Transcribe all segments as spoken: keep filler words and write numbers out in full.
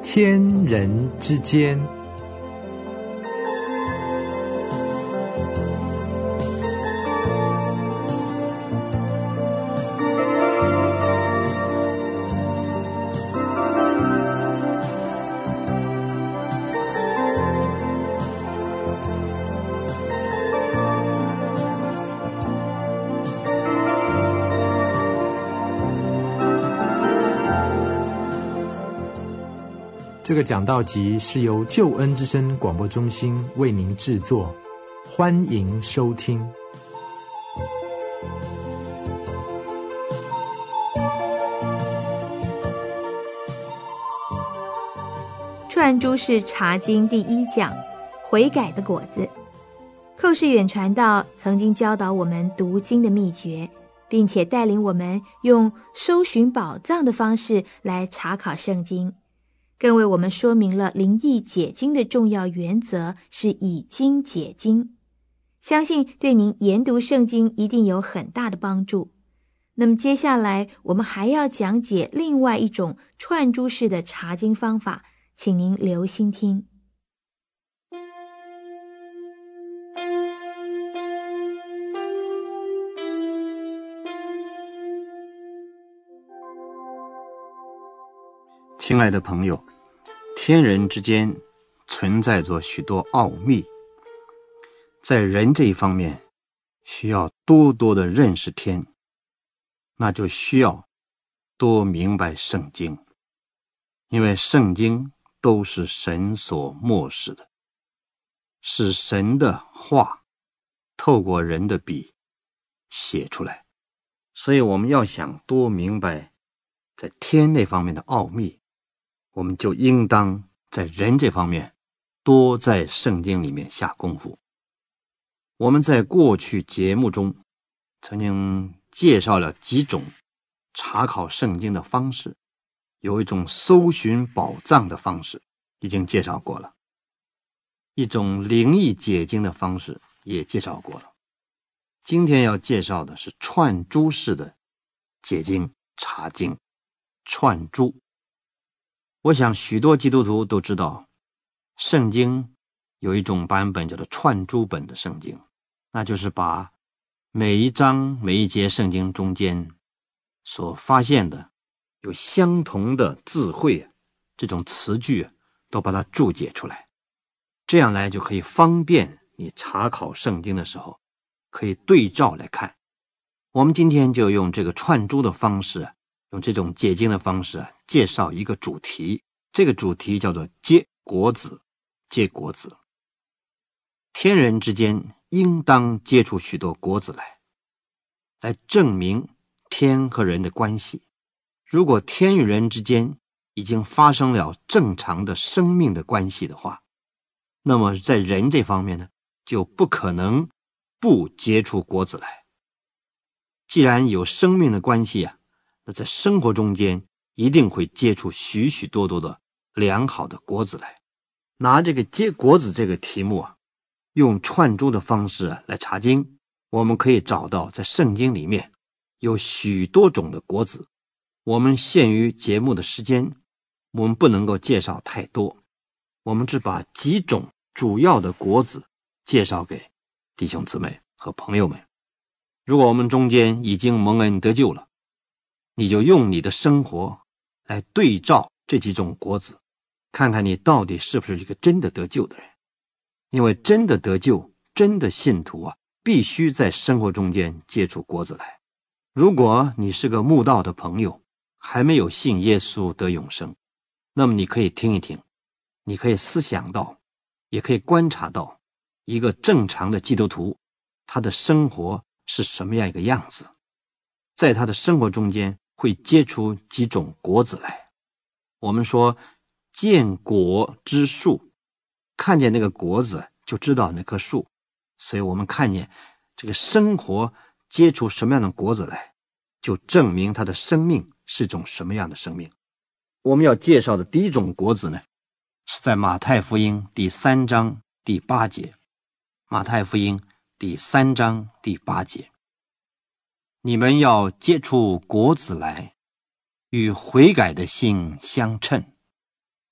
天人之间。这个讲道集是由救恩之声广播中心为您制作，欢迎收听。 串珠是茶经第一讲，悔改的果子。寇世远传道曾经教导我们读经的秘诀，并且带领我们用搜寻宝藏的方式来查考圣经，更为我们说明了灵意解经的重要原则是以经解经，相信对您研读圣经一定有很大的帮助。那么接下来我们还要讲解另外一种串珠式的查经方法，请您留心听。 亲爱的朋友，天人之间存在着许多奥秘，在人这一方面需要多多的认识天，那就需要多明白圣经，因为圣经都是神所默示的，是神的话透过人的笔写出来，所以我们要想多明白在天那方面的奥秘，我们就应当在人这方面多在圣经里面下功夫。我们在过去节目中曾经介绍了几种查考圣经的方式，有一种搜寻宝藏的方式已经介绍过了，一种灵意解经的方式也介绍过了。今天要介绍的是串珠式的解经查经。串珠，我想许多基督徒都知道，圣经有一种版本叫做串珠本的圣经，那就是把每一章每一节圣经中间所发现的有相同的字汇，这种词句都把它注解出来，这样来就可以方便你查考圣经的时候可以对照来看。我们今天就用这个串珠的方式，用这种解经的方式介绍一个主题，这个主题叫做结果子。结果子，天人之间应当结出许多果子来，来证明天和人的关系。如果天与人之间已经发生了正常的生命的关系的话，那么在人这方面呢，就不可能不结出果子来。既然有生命的关系啊，那在生活中间一定会结出许许多多的良好的果子来。拿这个结果子这个题目啊，用串珠的方式啊来查经，我们可以找到在圣经里面有许多种的果子。我们限于节目的时间，我们不能够介绍太多，我们只把几种主要的果子介绍给弟兄姊妹和朋友们。如果我们中间已经蒙恩得救了，你就用你的生活来对照这几种果子，看看你到底是不是一个真的得救的人。因为真的得救，真的信徒啊，必须在生活中间结出果子来。如果你是个慕道的朋友，还没有信耶稣得永生，那么你可以听一听，你可以思想到，也可以观察到一个正常的基督徒他的生活是什么样一个样子，在他的生活中间会结出几种果子来。我们说见果知树，看见那个果子就知道那棵树，所以我们看见这个生活结出什么样的果子来，就证明他的生命是种什么样的生命。我们要介绍的第一种果子呢，是在马太福音第三章第八节。马太福音第三章第八节，你们要结出果子来，与悔改的心相称。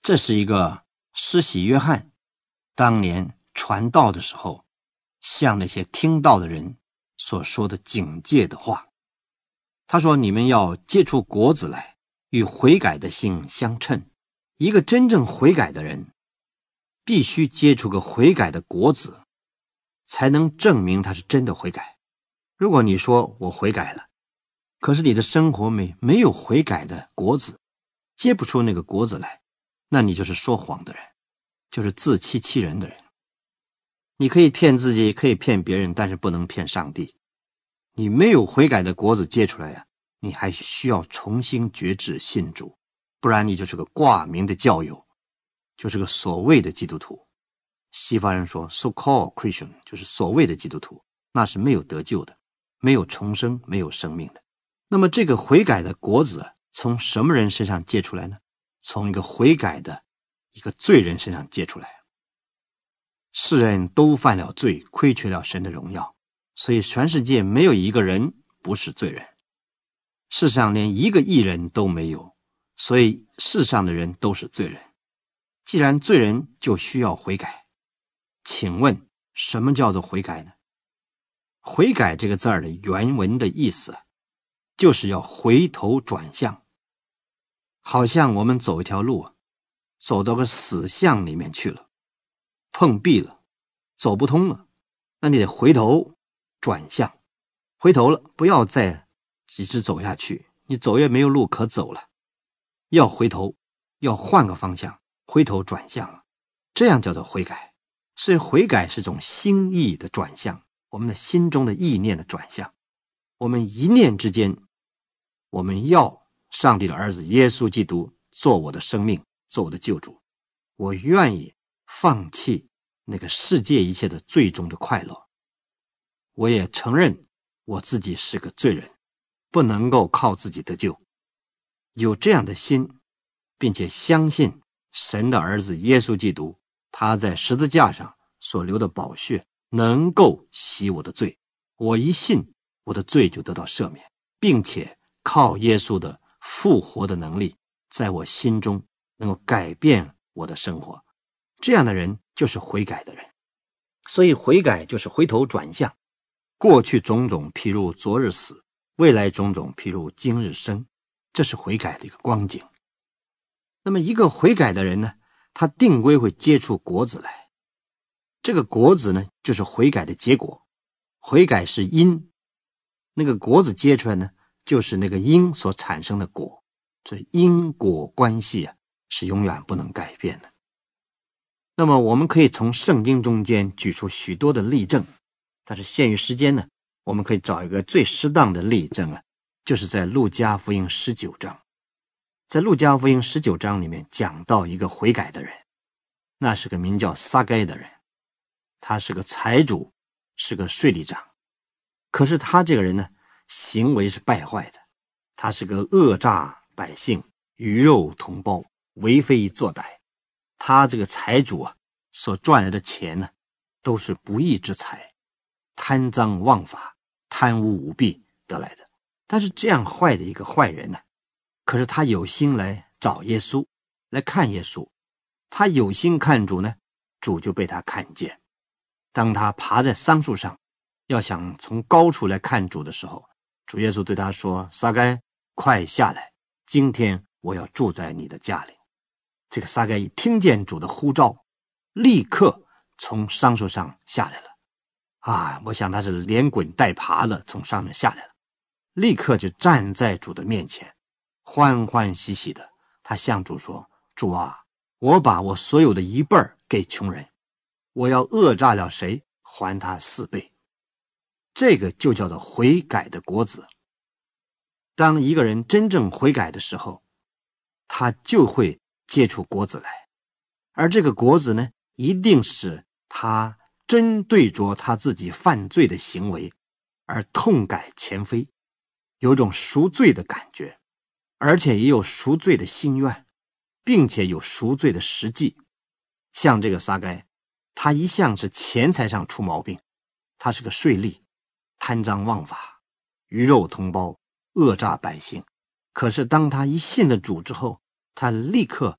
这是一个施洗约翰当年传道的时候向那些听到的人所说的警戒的话。他说，你们要结出果子来，与悔改的心相称。一个真正悔改的人必须结出个悔改的果子，才能证明他是真的悔改。如果你说我悔改了，可是你的生活没没有悔改的果子，结不出那个果子来，那你就是说谎的人，就是自欺欺人的人。你可以骗自己，可以骗别人，但是不能骗上帝。你没有悔改的果子结出来呀、啊，你还需要重新决志信主，不然你就是个挂名的教友，就是个所谓的基督徒。西方人说 so-called Christian 就是所谓的基督徒，那是没有得救的，没有重生，没有生命的。那么这个悔改的果子从什么人身上结出来呢？从一个悔改的一个罪人身上结出来。世人都犯了罪，亏缺了神的荣耀，所以全世界没有一个人不是罪人。世上连一个义人都没有，所以世上的人都是罪人。既然罪人就需要悔改，请问什么叫做悔改呢？悔改这个字儿的原文的意思就是要回头转向，好像我们走一条路，走到个死巷里面去了，碰壁了，走不通了，那你得回头转向，回头了，不要再一直走下去，你走也没有路可走了，要回头，要换个方向，回头转向了，这样叫做悔改。所以悔改是种心意的转向，我们的心中的意念的转向。我们一念之间，我们要上帝的儿子耶稣基督做我的生命，做我的救主。我愿意放弃那个世界一切的最终的快乐。我也承认我自己是个罪人，不能够靠自己得救。有这样的心，并且相信神的儿子耶稣基督，他在十字架上所流的宝血能够洗我的罪，我一信，我的罪就得到赦免，并且靠耶稣的复活的能力，在我心中能够改变我的生活。这样的人就是悔改的人。所以悔改就是回头转向，过去种种譬如昨日死，未来种种譬如今日生，这是悔改的一个光景。那么一个悔改的人呢，他定规会结出果子来。这个果子呢，就是悔改的结果。悔改是因，那个果子结出来呢，就是那个因所产生的果。所以因果关系啊，是永远不能改变的。那么我们可以从圣经中间举出许多的例证，但是限于时间呢，我们可以找一个最适当的例证啊，就是在路加福音十九章。在路加福音十九章里面讲到一个悔改的人，那是个名叫撒该的人，他是个财主，是个税吏长。可是他这个人呢，行为是败坏的，他是个恶诈百姓，鱼肉同胞，为非作歹。他这个财主啊，所赚来的钱呢，都是不义之财，贪赃枉法，贪污舞弊得来的。但是这样坏的一个坏人呢，可是他有心来找耶稣，来看耶稣。他有心看主呢，主就被他看见。当他爬在桑树上，要想从高处来看主的时候，主耶稣对他说，撒该，快下来，今天我要住在你的家里。这个撒该一听见主的呼召，立刻从桑树上下来了。啊，我想他是连滚带爬的从上面下来了，立刻就站在主的面前，欢欢喜喜的，他向主说，主啊，我把我所有的一半给穷人，我要讹诈了谁，还他四倍。这个就叫做悔改的果子。当一个人真正悔改的时候，他就会结出果子来。而这个果子呢，一定是他针对着他自己犯罪的行为而痛改前非，有种赎罪的感觉，而且也有赎罪的心愿，并且有赎罪的实际。像这个撒该，他一向是钱财上出毛病，他是个税吏，贪赃枉法，鱼肉同胞，恶诈百姓。可是当他一信了主之后，他立刻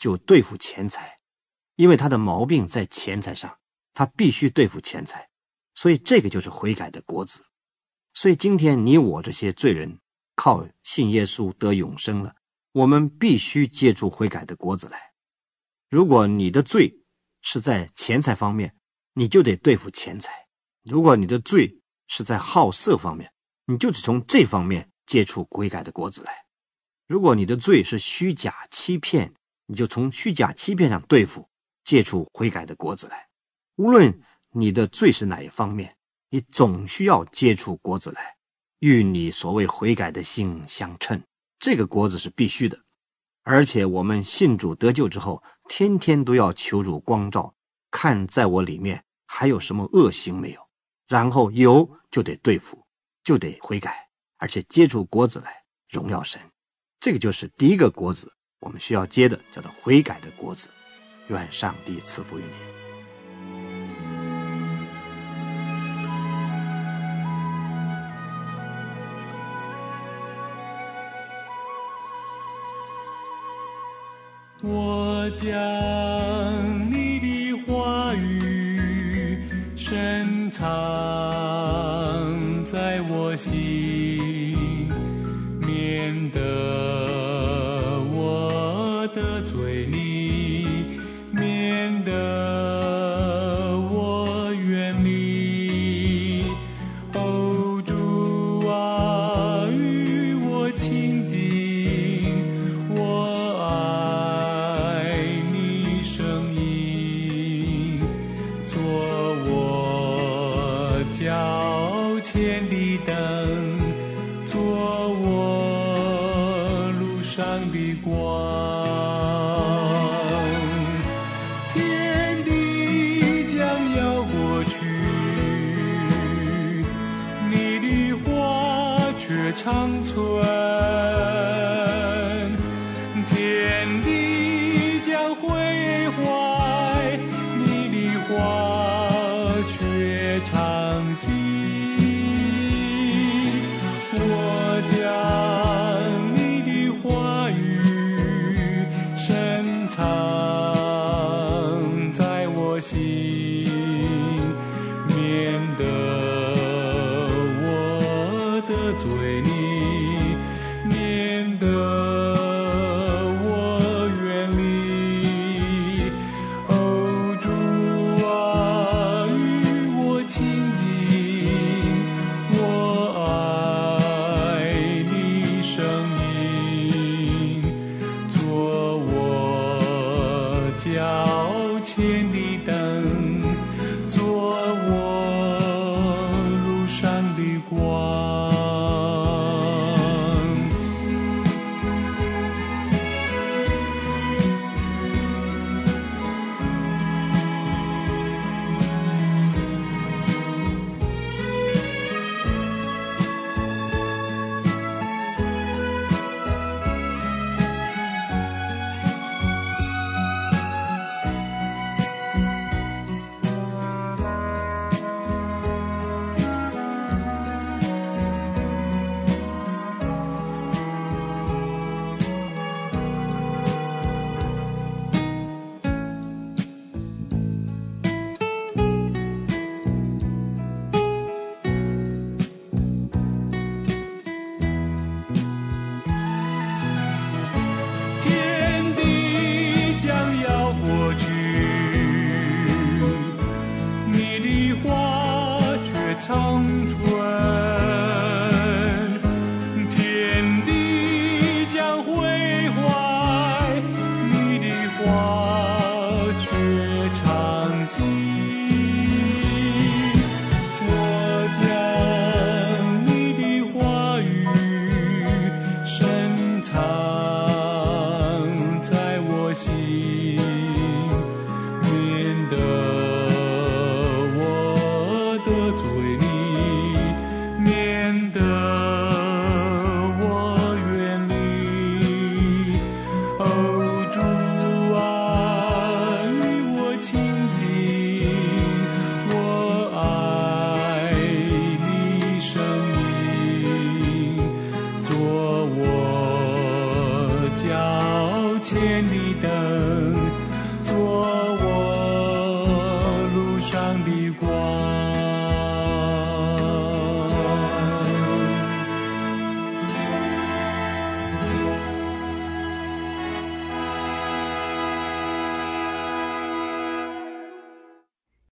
就对付钱财，因为他的毛病在钱财上，他必须对付钱财，所以这个就是悔改的果子。所以今天你我这些罪人靠信耶稣得永生了，我们必须结出悔改的果子来。如果你的罪是在钱财方面，你就得对付钱财；如果你的罪是在好色方面，你就得从这方面结出悔改的果子来。如果你的罪是虚假欺骗，你就从虚假欺骗上对付，结出悔改的果子来。无论你的罪是哪一方面，你总需要结出果子来，与你所谓悔改的心相称，这个果子是必须的。而且我们信主得救之后，天天都要求主光照，看在我里面还有什么恶行没有，然后有就得对付，就得悔改，而且结出果子来荣耀神。这个就是第一个果子，我们需要结的，叫做悔改的果子。愿上帝赐福于你。 我将你的话语深藏在我心，免得我得罪你，免得我远离。哦，主啊，与我亲近，我爱你声音，做我脚前的灯，做我路上的光。天地将要过去，你的话却长存。天地将毁坏，你的话却长新。我将你的话语深藏在我心，免得我得罪你，免得我远离。哦，主啊，与我亲近，我爱你声音，做我脚前的灯，做我路上的光。天地将要过去，你的话却长存。天地将毁坏，你的话却长新。我将你的话语深藏在我心，免得我得罪你，免得我远离。哦，主啊，与我亲近，我爱你声音，做我脚前的灯，